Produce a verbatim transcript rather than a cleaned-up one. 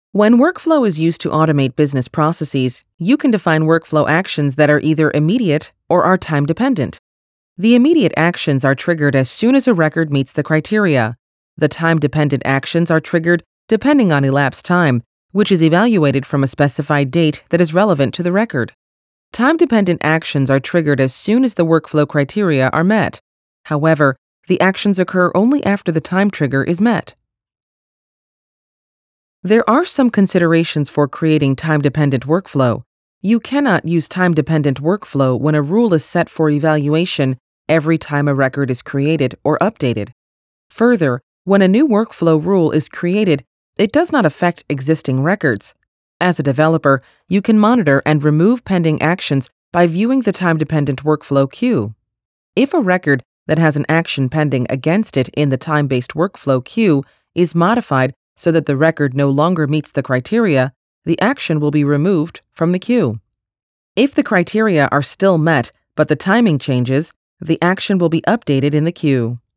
When workflow is used to automate business processes, you can define workflow actions that are either immediate or are time dependent. The immediate actions are triggered as soon as a record meets the criteria. The time dependent actions are triggered depending on elapsed time, which is evaluated from a specified date that is relevant to the record. Time dependent actions are triggered as soon as the workflow criteria are met. However, the actions occur only after the time trigger is met. There are some considerations for creating time-dependent workflow. You cannot use time-dependent workflow when a rule is set for evaluation every time a record is created or updated. Further, when a new workflow rule is created, it does not affect existing records. As a developer, you can monitor and remove pending actions by viewing the time-dependent workflow queue. If a record that has an action pending against it in the time-based workflow queue is modified so that the record no longer meets the criteria, the action will be removed from the queue. If the criteria are still met but the timing changes, the action will be updated in the queue.